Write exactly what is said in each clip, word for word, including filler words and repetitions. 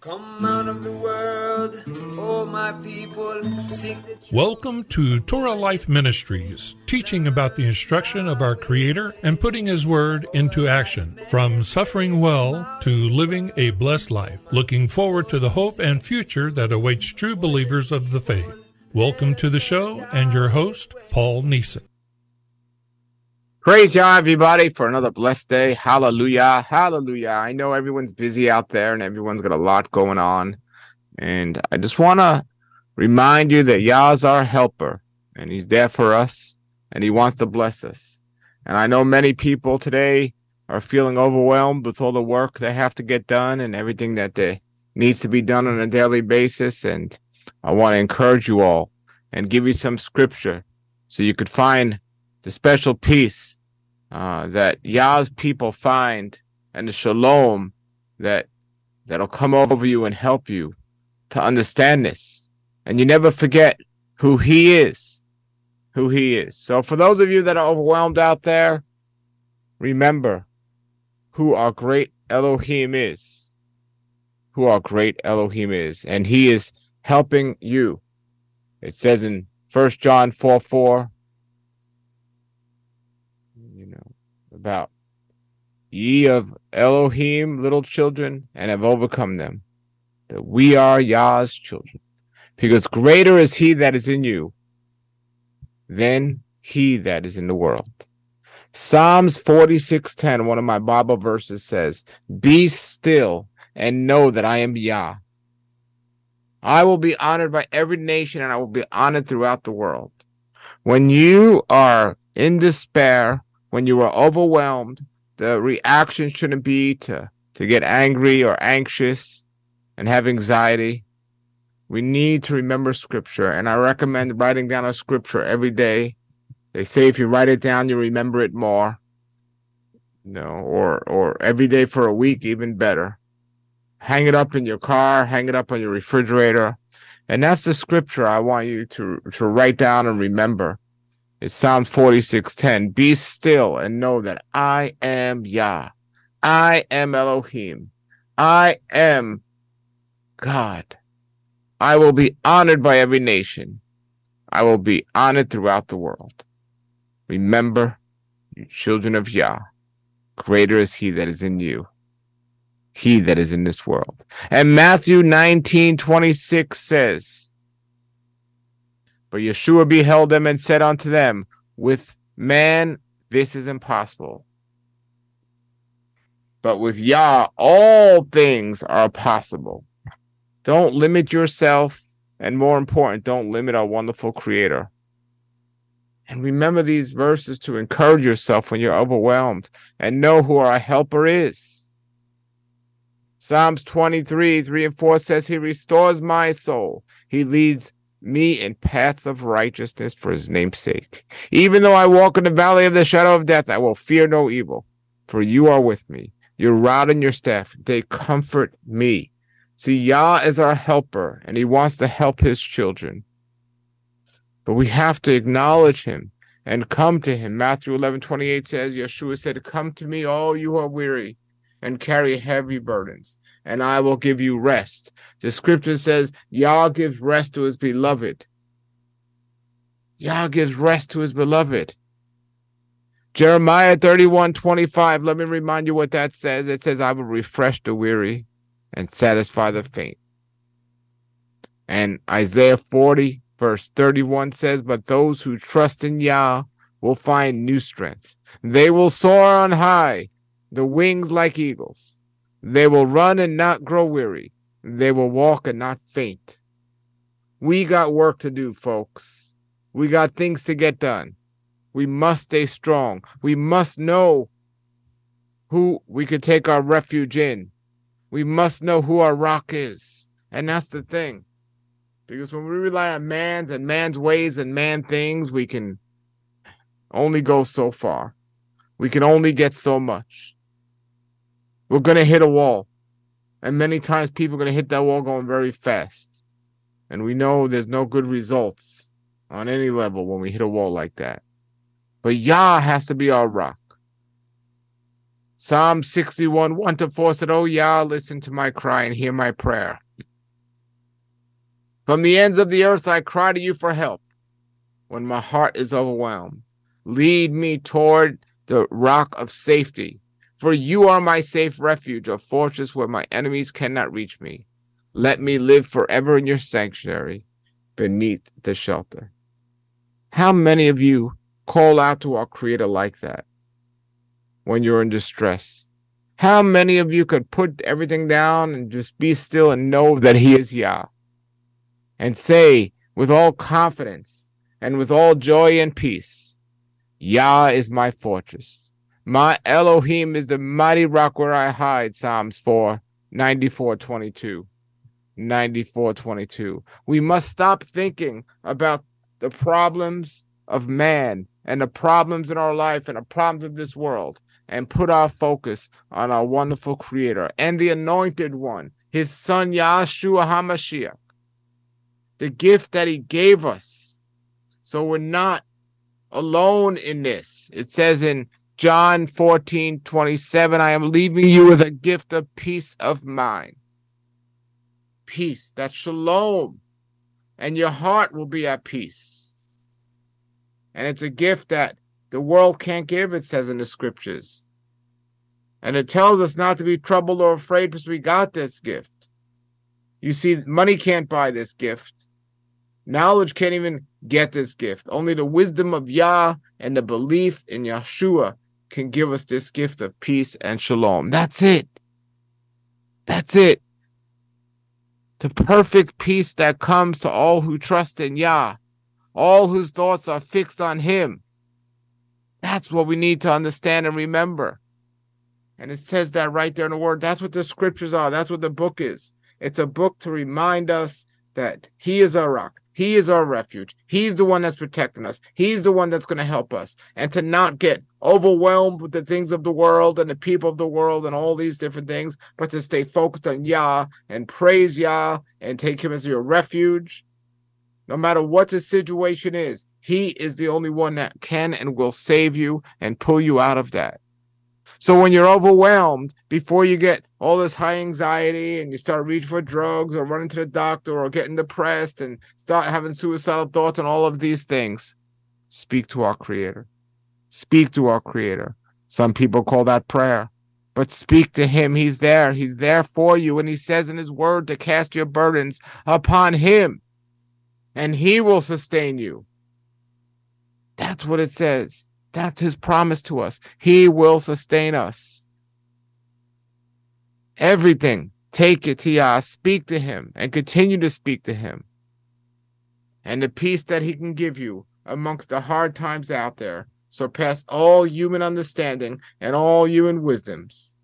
Come out of the world, oh my people, seek the truth. Welcome to Torah Life Ministries, teaching about the instruction of our Creator and putting His Word into action. From suffering well to living a blessed life, looking forward to the hope and future that awaits true believers of the faith. Welcome to the show and your host, Paul Neeson. Praise Yah, everybody, for another blessed day. Hallelujah. Hallelujah. I know everyone's busy out there and everyone's got a lot going on. And I just want to remind you that Yah is our helper and He's there for us and He wants to bless us. And I know many people today are feeling overwhelmed with all the work they have to get done and everything that they needs to be done on a daily basis. And I want to encourage you all and give you some scripture so you could find the special peace uh, that Yah's people find and the shalom that that'll come over you and help you to understand this. And you never forget who He is, who He is. So for those of you that are overwhelmed out there, remember who our great Elohim is, who our great Elohim is, and He is helping you. It says in First John four four, you know, about ye of Elohim, little children, and have overcome them, that we are Yah's children, because greater is He that is in you than he that is in the world. Psalms forty-six ten, one of my Bible verses, says, be still and know that I am Yah. I will be honored by every nation, and I will be honored throughout the world. When you are in despair, when you are overwhelmed, the reaction shouldn't be to, to get angry or anxious and have anxiety. We need to remember scripture, and I recommend writing down a scripture every day. They say if you write it down, you remember it more. You know, or or every day for a week, even better. Hang it up in your car, hang it up on your refrigerator. And that's the scripture I want you to, to write down and remember. It's Psalm forty-six ten. Be still and know that I am Yah. I am Elohim. I am God. I will be honored by every nation. I will be honored throughout the world. Remember, you children of Yah, greater is He that is in you, He that is in this world. And Matthew nineteen twenty-six says, but Yeshua beheld them and said unto them, with man this is impossible, but with Yah all things are possible. Don't limit yourself, and more important, don't limit our wonderful Creator. And remember these verses to encourage yourself when you're overwhelmed, and know who our helper is. Psalms twenty-three, three and four says, He restores my soul. He leads me in paths of righteousness for His name's sake. Even though I walk in the valley of the shadow of death, I will fear no evil, for you are with me. Your rod and your staff, they comfort me. See, Yah is our helper, and He wants to help His children. But we have to acknowledge Him and come to Him. Matthew eleven twenty-eight says, Yeshua said, come to me, all you who are weary and carry heavy burdens, and I will give you rest. The scripture says, Yah gives rest to His beloved. Yah gives rest to His beloved. Jeremiah thirty-one twenty-five, let me remind you what that says. It says, I will refresh the weary and satisfy the faint. And Isaiah forty, verse thirty-one says, but those who trust in Yah will find new strength. They will soar on high, the wings like eagles. They will run and not grow weary. They will walk and not faint. We got work to do, folks. We got things to get done. We must stay strong. We must know who we could take our refuge in. We must know who our rock is. And that's the thing. Because when we rely on man's and man's ways and man things, we can only go so far. We can only get so much. We're going to hit a wall. And many times people are going to hit that wall going very fast. And we know there's no good results on any level when we hit a wall like that. But Yah has to be our rock. Psalm sixty-one, one to four said, "Oh Yah, listen to my cry and hear my prayer. From the ends of the earth I cry to you for help. When my heart is overwhelmed, lead me toward the rock of safety. For you are my safe refuge, a fortress where my enemies cannot reach me. Let me live forever in your sanctuary, beneath the shelter." How many of you call out to our Creator like that when you're in distress? How many of you could put everything down and just be still and know that He is Yah? And say with all confidence and with all joy and peace, "Yah is my fortress. My Elohim is the mighty rock where I hide." Psalms four, ninety-four, twenty-two. ninety-four, twenty-two. We must stop thinking about the problems of man and the problems in our life and the problems of this world, and put our focus on our wonderful Creator and the Anointed One, His Son Yahshua HaMashiach, the gift that He gave us. So we're not alone in this. It says in John fourteen, twenty-seven, "I am leaving you with a gift of peace of mind." Peace, that's shalom, and your heart will be at peace. And it's a gift that the world can't give, it says in the scriptures. And it tells us not to be troubled or afraid because we got this gift. You see, money can't buy this gift. Knowledge can't even get this gift. Only the wisdom of Yah and the belief in Yeshua can give us this gift of peace and shalom. That's it. That's it. The perfect peace that comes to all who trust in Yah, all whose thoughts are fixed on Him. That's what we need to understand and remember. And it says that right there in the Word. That's what the scriptures are. That's what the book is. It's a book to remind us that He is our rock. He is our refuge. He's the one that's protecting us. He's the one that's going to help us. And to not get overwhelmed with the things of the world and the people of the world and all these different things, but to stay focused on Yah and praise Yah and take Him as your refuge. No matter what the situation is, He is the only one that can and will save you and pull you out of that. So when you're overwhelmed, before you get all this high anxiety and you start reaching for drugs or running to the doctor or getting depressed and start having suicidal thoughts and all of these things, speak to our Creator. Speak to our Creator. Some people call that prayer, but speak to Him. He's there. He's there for you. And He says in His Word to cast your burdens upon Him, and He will sustain you. That's what it says. That's His promise to us. He will sustain us. Everything, take it to Yah, speak to Him, and continue to speak to Him. And the peace that He can give you amongst the hard times out there surpass all human understanding and all human wisdoms.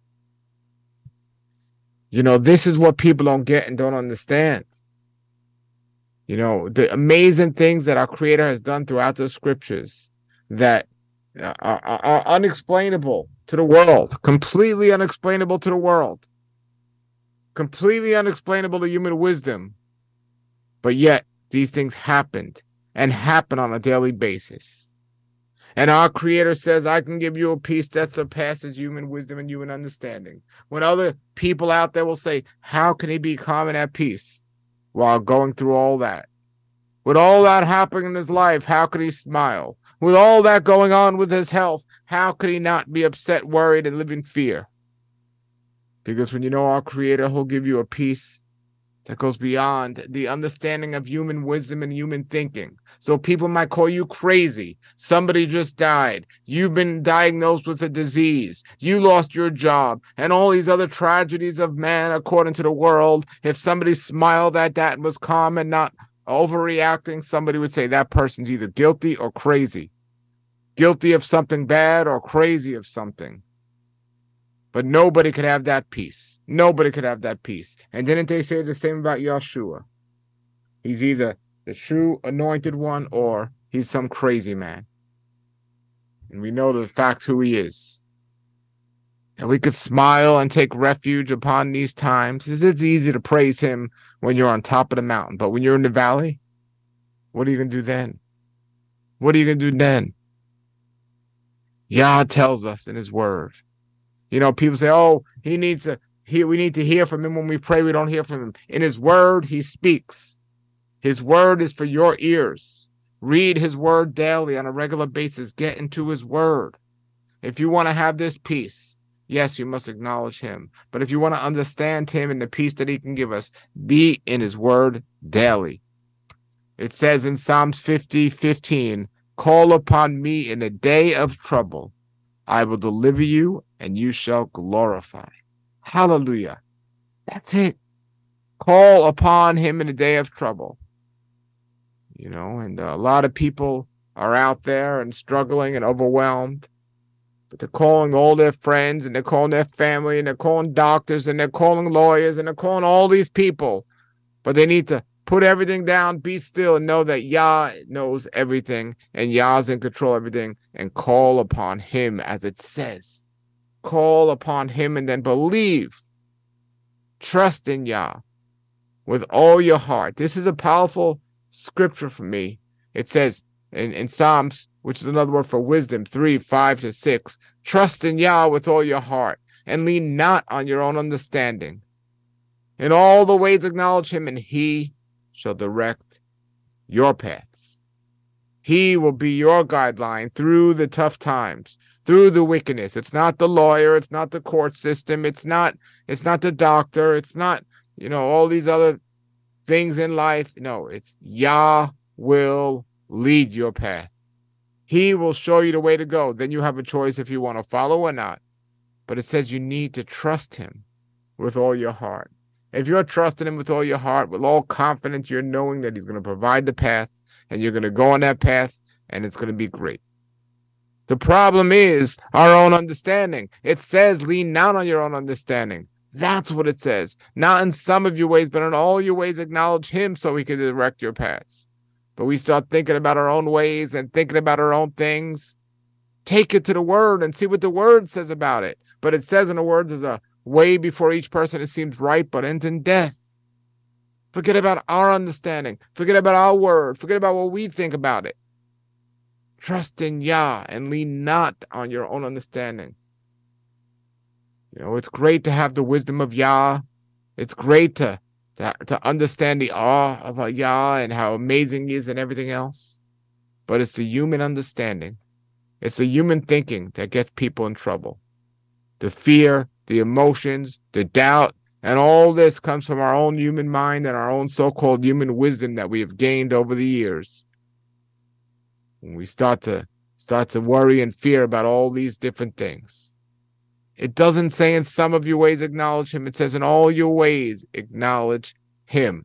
You know, this is what people don't get and don't understand. You know, the amazing things that our Creator has done throughout the scriptures that are, are, are unexplainable to the world, completely unexplainable to the world, completely unexplainable to human wisdom. But yet, these things happened and happen on a daily basis. And our Creator says, "I can give you a peace that surpasses human wisdom and human understanding." When other people out there will say, "How can he be calm and at peace while going through all that?" With all that happening in his life, how could he smile? With all that going on with his health, how could he not be upset, worried, and live in fear? Because when you know our Creator, He'll give you a peace that goes beyond the understanding of human wisdom and human thinking. So people might call you crazy. Somebody just died. You've been diagnosed with a disease. You lost your job. And all these other tragedies of man according to the world. If somebody smiled at that and was calm and not overreacting, somebody would say that person's either guilty or crazy. Guilty of something bad or crazy of something. But nobody could have that peace. Nobody could have that peace. And didn't they say the same about Yeshua? He's either the true anointed one or he's some crazy man. And we know the fact who he is. And we could smile and take refuge upon these times. It's easy to praise him when you're on top of the mountain. But when you're in the valley, what are you going to do then? What are you going to do then? Yah tells us in his word You know, people say, oh, he needs to hear, we need to hear from him when we pray. We don't hear from him. In his word, he speaks. His word is for your ears. Read his word daily on a regular basis. Get into his word. If you want to have this peace, yes, you must acknowledge him. But if you want to understand him and the peace that he can give us, be in his word daily. It says in Psalms fifty fifteen, call upon me in the day of trouble. I will deliver you and you shall glorify. Hallelujah. That's it. Call upon him in the day of trouble. You know, and a lot of people are out there and struggling and overwhelmed. But they're calling all their friends and they're calling their family and they're calling doctors and they're calling lawyers and they're calling all these people. But they need to put everything down, be still, and know that Yah knows everything and Yah's in control of everything, and call upon him as it says. Call upon him and then believe. Trust in Yah with all your heart. This is a powerful scripture for me. It says in, in Psalms, which is another word for wisdom, three, five to six, trust in Yah with all your heart and lean not on your own understanding. In all the ways acknowledge him, and he shall direct your paths. He will be your guideline through the tough times, through the wickedness. It's not the lawyer, it's not the court system, it's not, it's not the doctor, it's not, you know, all these other things in life. No, it's Yah will lead your path. He will show you the way to go. Then you have a choice if you want to follow or not. But it says you need to trust him with all your heart. If you're trusting him with all your heart, with all confidence, you're knowing that he's going to provide the path, and you're going to go on that path, and it's going to be great. The problem is our own understanding. It says lean not on your own understanding. That's what it says. Not in some of your ways, but in all your ways acknowledge him so he can direct your paths. But we start thinking about our own ways and thinking about our own things. Take it to the word and see what the word says about it. But it says in the word, there's a way before each person it seems right, but ends in death. Forget about our understanding. Forget about our word. Forget about what we think about it. Trust in Yah and lean not on your own understanding. You know, it's great to have the wisdom of Yah. It's great to, to, to understand the awe of Yah and how amazing he is and everything else. But it's the human understanding. It's the human thinking that gets people in trouble. The fear, the emotions, the doubt, and all this comes from our own human mind and our own so-called human wisdom that we have gained over the years. When we start to start to worry and fear about all these different things. It doesn't say in some of your ways acknowledge him. It says in all your ways acknowledge him.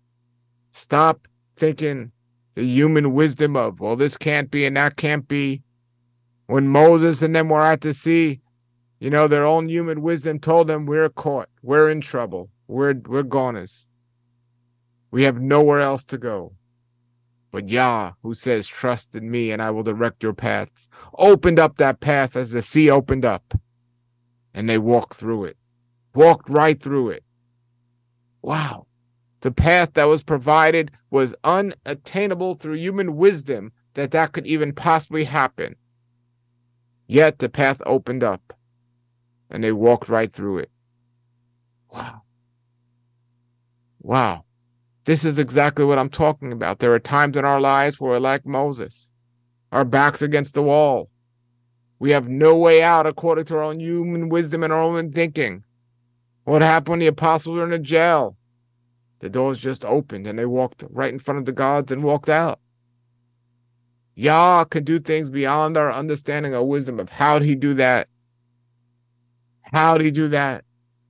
Stop thinking the human wisdom of, well, this can't be and that can't be. When Moses and them were at the sea, you know, their own human wisdom told them, we're caught, we're in trouble, we're, we're goners. We have nowhere else to go. But Yah, who says, trust in me and I will direct your paths, opened up that path as the sea opened up. And they walked through it, walked right through it. Wow. The path that was provided was unattainable through human wisdom that that could even possibly happen. Yet the path opened up and they walked right through it. Wow. Wow. This is exactly what I'm talking about. There are times in our lives where we're like Moses, our backs against the wall. We have no way out according to our own human wisdom and our own thinking. What happened when the apostles were in the jail? The doors just opened and they walked right in front of the gods and walked out. Yah can do things beyond our understanding or wisdom of how did he do that? How did he do that?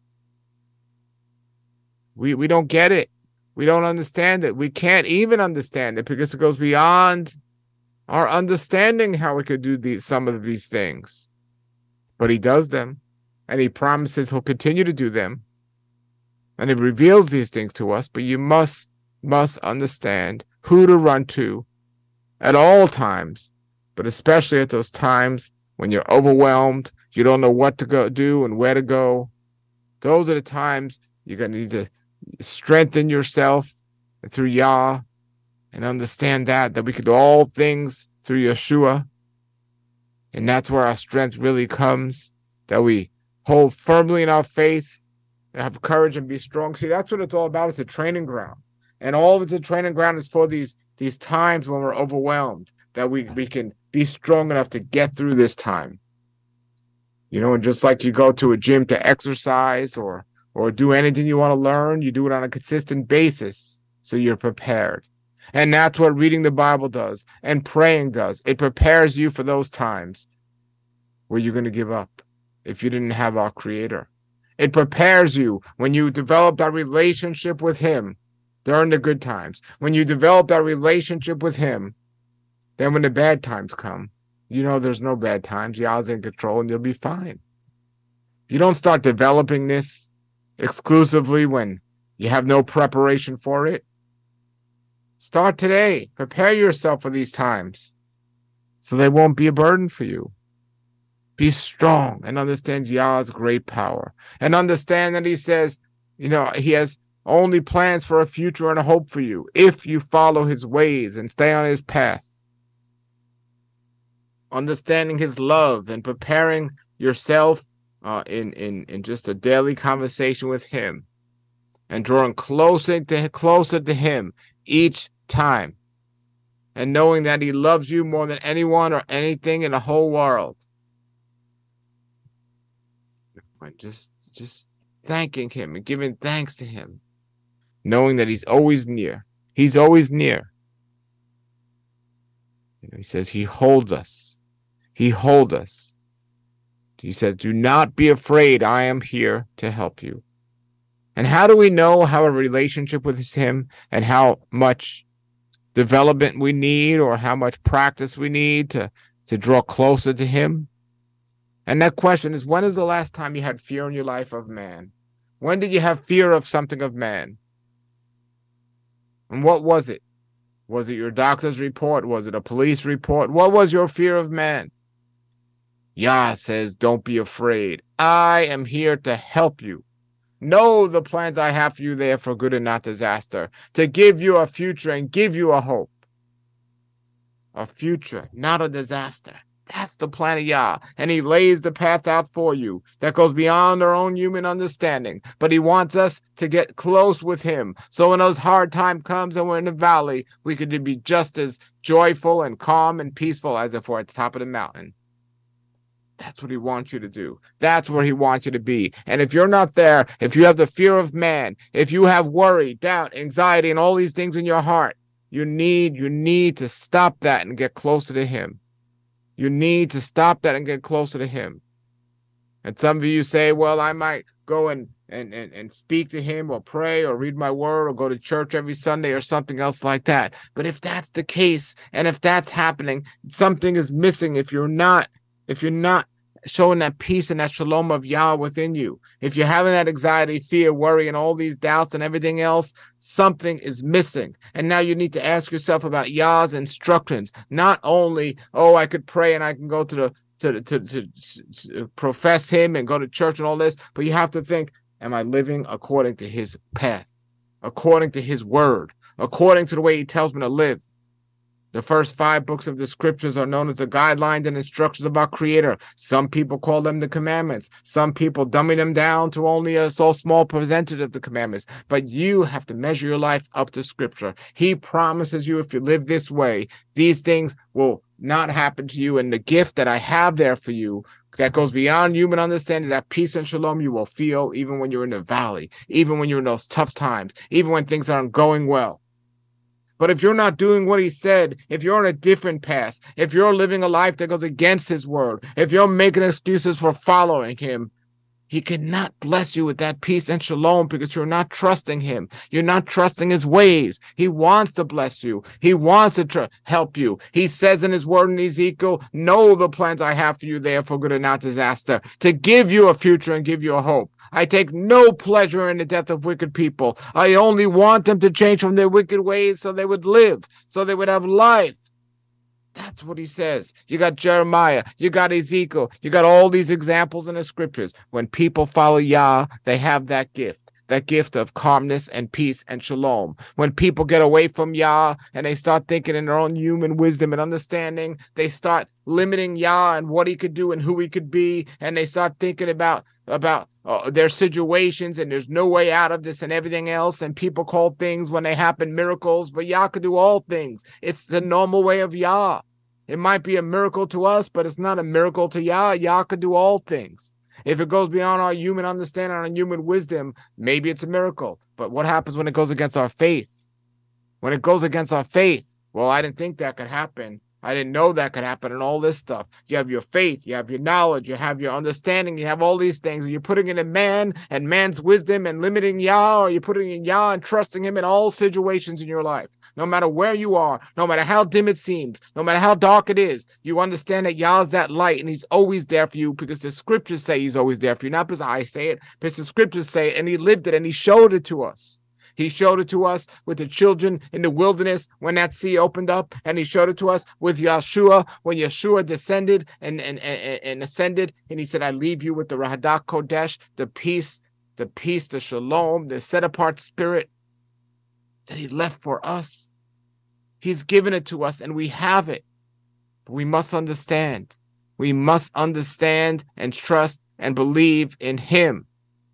We, we don't get it. We don't understand it. We can't even understand it because it goes beyond our understanding how we could do these, some of these things. But he does them, and he promises he'll continue to do them, and he reveals these things to us, but you must, must understand who to run to at all times, but especially at those times when you're overwhelmed, you don't know what to go do and where to go. Those are the times you're going to need to strengthen yourself through Yah, and understand that, that we can do all things through Yeshua. And that's where our strength really comes, that we hold firmly in our faith, have courage and be strong. See, that's what it's all about. It's a training ground. And all of it's a training ground is for these, these times when we're overwhelmed, that we, we can be strong enough to get through this time. You know, and just like you go to a gym to exercise or or do anything you want to learn, you do it on a consistent basis so you're prepared. And that's what reading the Bible does and praying does. It prepares you for those times where you're going to give up if you didn't have our Creator. It prepares you when you develop that relationship with Him during the good times. When you develop that relationship with Him, then when the bad times come, you know there's no bad times. Yah's in control and you'll be fine. You don't start developing this exclusively when you have no preparation for it. Start today. Prepare yourself for these times so they won't be a burden for you. Be strong and understand Yah's great power. And understand that He says, you know, He has only plans for a future and a hope for you if you follow His ways and stay on His path. Understanding His love and preparing yourself uh, in, in, in just a daily conversation with Him and drawing closer to, closer to Him each time and knowing that He loves you more than anyone or anything in the whole world. Just, just thanking Him and giving thanks to Him, knowing that He's always near. He's always near. You know, He says He holds us. He holds us. He says, do not be afraid. I am here to help you. And how do we know how a relationship with Him and how much development we need or how much practice we need to, to draw closer to Him? And that question is, when is the last time you had fear in your life of man? When did you have fear of something of man? And what was it? Was it your doctor's report? Was it a police report? What was your fear of man? Yah says, don't be afraid. I am here to help you. Know the plans I have for you there for good and not disaster, to give you a future and give you a hope. A future, not a disaster. That's the plan of Yah. And He lays the path out for you that goes beyond our own human understanding. But He wants us to get close with Him. So when those hard time comes and we're in the valley, we could be just as joyful and calm and peaceful as if we're at the top of the mountain. That's what He wants you to do. That's where He wants you to be. And if you're not there, if you have the fear of man, if you have worry, doubt, anxiety, and all these things in your heart, you need, you need to stop that and get closer to Him. You need to stop that and get closer to Him. And some of you say, well, I might go and, and, and, and speak to Him or pray or read my word or go to church every Sunday or something else like that. But if that's the case, and if that's happening, something is missing if you're not, if you're not showing that peace and that shalom of Yah within you. If you're having that anxiety, fear, worry, and all these doubts and everything else, something is missing. And now you need to ask yourself about Yah's instructions. Not only, oh, I could pray and I can go to the to, to, to, to profess Him and go to church and all this, but you have to think, am I living according to His path, according to His word, according to the way He tells me to live? The first five books of the scriptures are known as the guidelines and instructions of our Creator. Some people call them the commandments. Some people dumbing them down to only a so small percentage of the commandments. But you have to measure your life up to Scripture. He promises you, if you live this way, these things will not happen to you. And the gift that I have there for you that goes beyond human understanding, that peace and shalom you will feel even when you're in the valley, even when you're in those tough times, even when things aren't going well. But if you're not doing what He said, if you're on a different path, if you're living a life that goes against His word, if you're making excuses for following Him, He cannot bless you with that peace and shalom because you're not trusting Him. You're not trusting His ways. He wants to bless you. He wants to tr- help you. He says in His word in Ezekiel, know the plans I have for you there for good and not disaster, to give you a future and give you a hope. I take no pleasure in the death of wicked people. I only want them to change from their wicked ways so they would live, so they would have life. That's what He says. You got Jeremiah, you got Ezekiel, you got all these examples in the scriptures. When people follow Yah, they have that gift. that gift of calmness and peace and shalom. When people get away from Yah and they start thinking in their own human wisdom and understanding, they start limiting Yah and what he could do and who he could be, and they start thinking about about uh, their situations and there's no way out of this and everything else, and people call things when they happen miracles, but Yah could do all things. It's the normal way of Yah. It might be a miracle to us, but it's not a miracle to Yah. Yah could do all things. If it goes beyond our human understanding, our human wisdom, maybe it's a miracle. But what happens when it goes against our faith? When it goes against our faith, well, I didn't think that could happen. I didn't know that could happen, and all this stuff. You have your faith, you have your knowledge, you have your understanding, you have all these things, and you're putting it in man and man's wisdom and limiting Yah, or you're putting it in Yah and trusting him in all situations in your life. No matter where you are, no matter how dim it seems, no matter how dark it is, you understand that Yah is that light, and he's always there for you, because the scriptures say he's always there for you. Not because I say it, because the scriptures say it, and he lived it, and he showed it to us. He showed it to us with the children in the wilderness when that sea opened up, and he showed it to us with Yeshua when Yeshua descended and, and, and, and ascended, and he said, I leave you with the Rahadak Kodesh, the peace, the peace, the shalom, the set-apart spirit that he left for us. He's given it to us, and we have it. But we must understand. We must understand and trust and believe in him.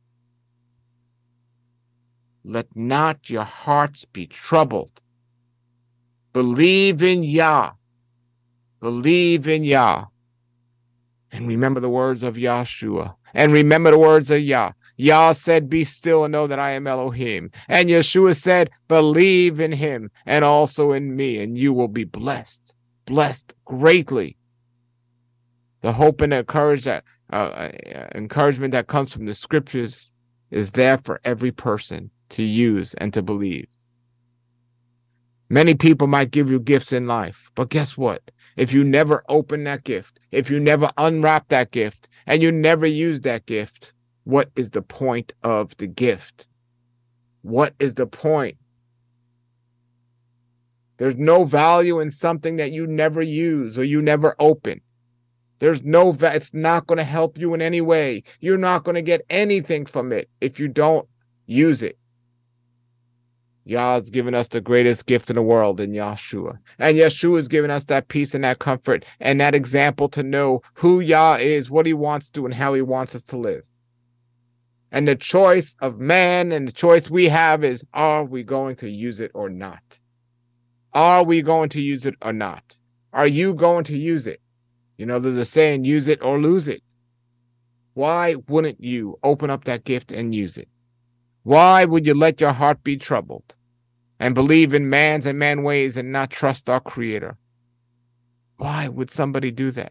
Let not your hearts be troubled. Believe in Yah. Believe in Yah. And remember the words of Yahshua. And remember the words of Yah. Yah said, be still and know that I am Elohim. And Yeshua said, believe in him and also in me, and you will be blessed. Blessed greatly. The hope and the courage that, uh, encouragement that comes from the scriptures is there for every person to use and to believe. Many people might give you gifts in life, but guess what? If you never open that gift, if you never unwrap that gift, and you never use that gift, what is the point of the gift? What is the point? There's no value in something that you never use or you never open. There's no, va- it's not going to help you in any way. You're not going to get anything from it if you don't use it. Yah's given us the greatest gift in the world in Yahshua. And Yeshua has given us that peace and that comfort and that example to know who Yah is, what he wants to do, and how he wants us to live. And the choice of man and the choice we have is, are we going to use it or not? Are we going to use it or not? Are you going to use it? You know, there's a saying, use it or lose it. Why wouldn't you open up that gift and use it? Why would you let your heart be troubled and believe in man's and man ways and not trust our Creator? Why would somebody do that?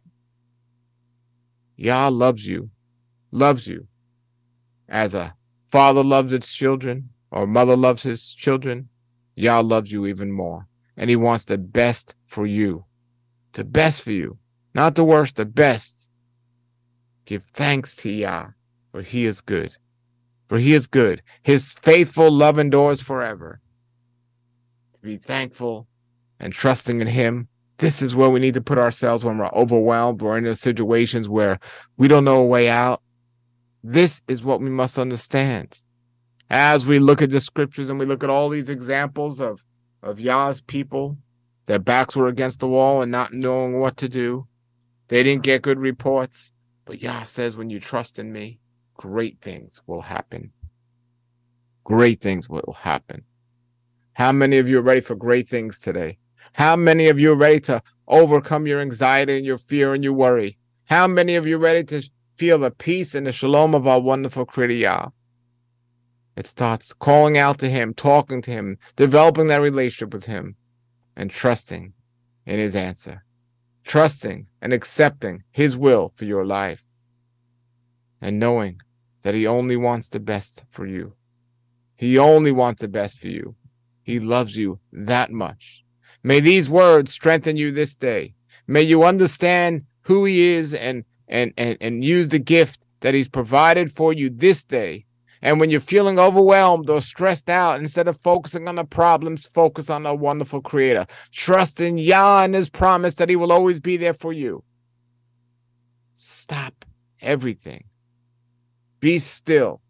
Yah loves you, loves you. As a father loves its children or mother loves his children, Yah loves you even more. And he wants the best for you. The best for you. Not the worst, the best. Give thanks to Yah, for he is good. For he is good. His faithful love endures forever. To be thankful and trusting in him. This is where we need to put ourselves when we're overwhelmed or in those situations where we don't know a way out. This is what we must understand. As we look at the scriptures and we look at all these examples of, of Yah's people, their backs were against the wall and not knowing what to do. They didn't get good reports. But Yah says, when you trust in me, great things will happen. Great things will happen. How many of you are ready for great things today? How many of you are ready to overcome your anxiety and your fear and your worry? How many of you are ready to feel the peace and the shalom of our wonderful Creator Yah? It starts calling out to him, talking to him, developing that relationship with him, and trusting in his answer. Trusting and accepting his will for your life. And knowing that he only wants the best for you. He only wants the best for you. He loves you that much. May these words strengthen you this day. May you understand who he is and, and, and, and use the gift that he's provided for you this day. And when you're feeling overwhelmed or stressed out, instead of focusing on the problems, focus on the wonderful Creator. Trust in Yah and his promise that he will always be there for you. Stop everything. Be still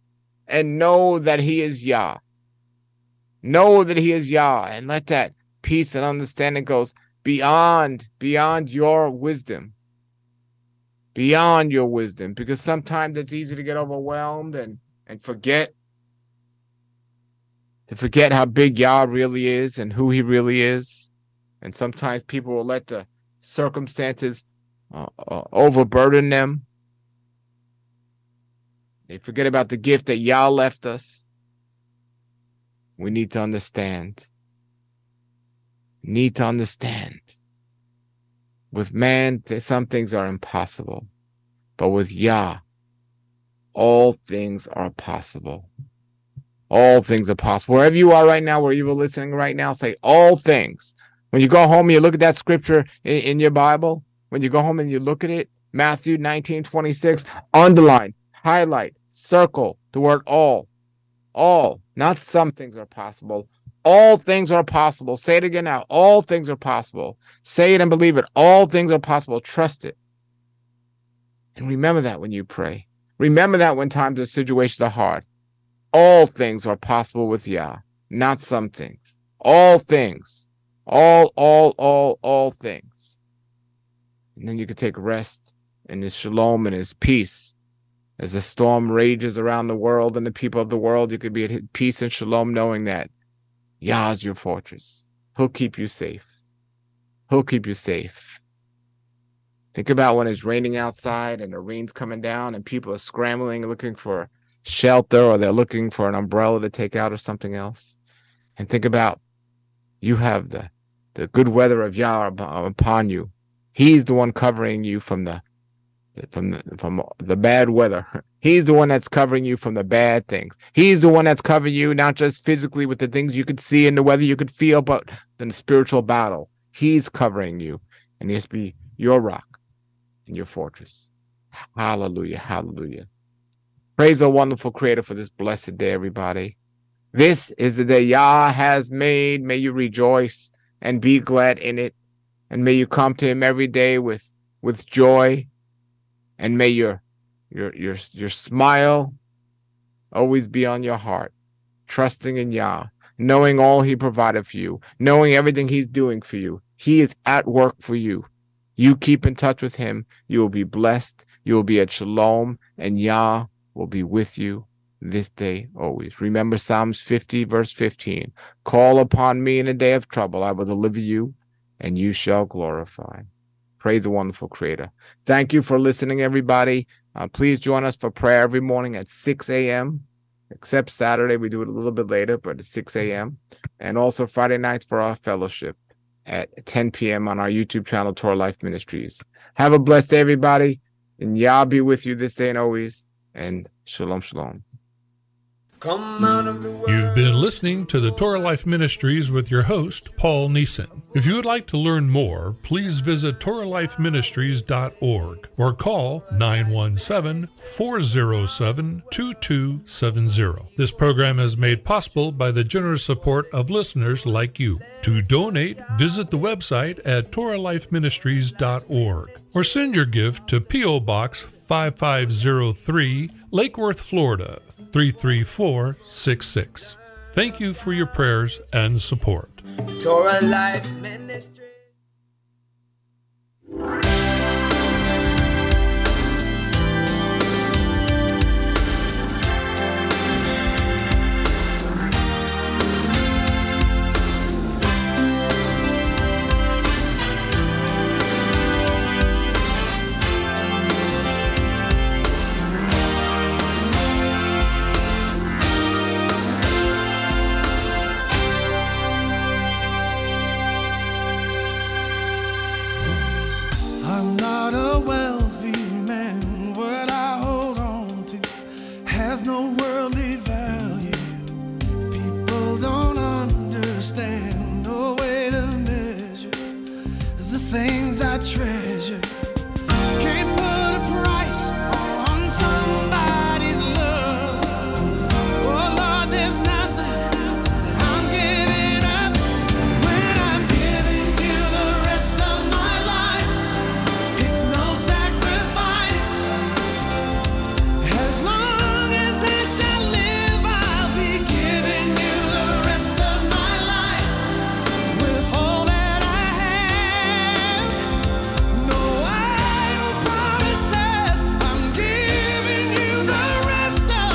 and know that he is Yah. Know that he is Yah, and let that peace and understanding goes beyond, beyond your wisdom. Beyond your wisdom. Because sometimes it's easy to get overwhelmed and, and forget. To forget how big Yah really is and who he really is. And sometimes people will let the circumstances uh, uh, overburden them. They forget about the gift that Yah left us. We need to understand. Need to understand. With man, some things are impossible. But with Yah, all things are possible. All things are possible. Wherever you are right now, where you are listening right now, say all things. When you go home, you look at that scripture in, in your Bible. When you go home and you look at it, Matthew nineteen twenty-six, underline, highlight, circle the word all. All, not some things are possible. All things are possible. Say it again now. All things are possible. Say it and believe it. All things are possible. Trust it. And remember that when you pray. Remember that when times and situations are hard. All things are possible with Yah, not some things. All things. All, all, all, all things. And then you can take rest in his shalom and his peace. As the storm rages around the world and the people of the world, you could be at peace and shalom knowing that Yah is your fortress. He'll keep you safe. He'll keep you safe. Think about when it's raining outside and the rain's coming down and people are scrambling looking for shelter, or they're looking for an umbrella to take out or something else. And think about you have the, the good weather of Yah upon you. He's the one covering you from the From the, from the bad weather. He's the one that's covering you from the bad things. He's the one that's covering you, not just physically with the things you could see and the weather you could feel, but in the spiritual battle. He's covering you. And he has to be your rock and your fortress. Hallelujah. Hallelujah. Praise the wonderful Creator for this blessed day, everybody. This is the day Yah has made. May you rejoice and be glad in it. And may you come to him every day with, with joy. And may your, your, your, your smile always be on your heart, trusting in Yah, knowing all he provided for you, knowing everything he's doing for you. He is at work for you. You keep in touch with him. You will be blessed. You will be at shalom, and Yah will be with you this day always. Remember Psalms fifty, verse fifteen. Call upon me in a day of trouble. I will deliver you, and you shall glorify. Praise the wonderful Creator. Thank you for listening, everybody. Uh, please join us for prayer every morning at six a.m. Except Saturday, we do it a little bit later, but at six a.m. And also Friday nights for our fellowship at ten p.m. on our YouTube channel, Torah Life Ministries. Have a blessed day, everybody. And Yah be with you this day and always. And shalom, shalom. Come out of the world. You've been listening to the Torah Life Ministries with your host, Paul Neeson. If you would like to learn more, please visit Torah Life Ministries dot org or call nine one seven, four zero seven, two two seven zero. This program is made possible by the generous support of listeners like you. To donate, visit the website at Torah Life Ministries dot org or send your gift to P O. Box five five zero three, Lake Worth, Florida, three three four six six. Thank you for your prayers and support. Torah Life Ministry. A wealthy man, what I hold on to has no worldly